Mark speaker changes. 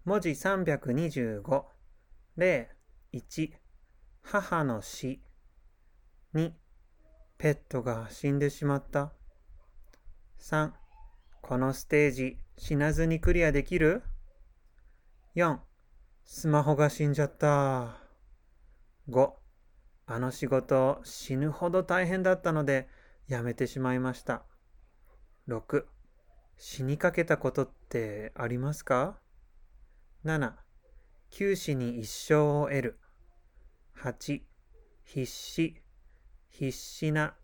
Speaker 1: 文字325。例1、母の死。2、ペットが死んでしまった。3、このステージ死なずにクリアできる？ 4、スマホが死んじゃった。5、あの仕事死ぬほど大変だったのでやめてしまいました。6、死にかけたことってありますか？ 7、九死に一生を得る。8、必死な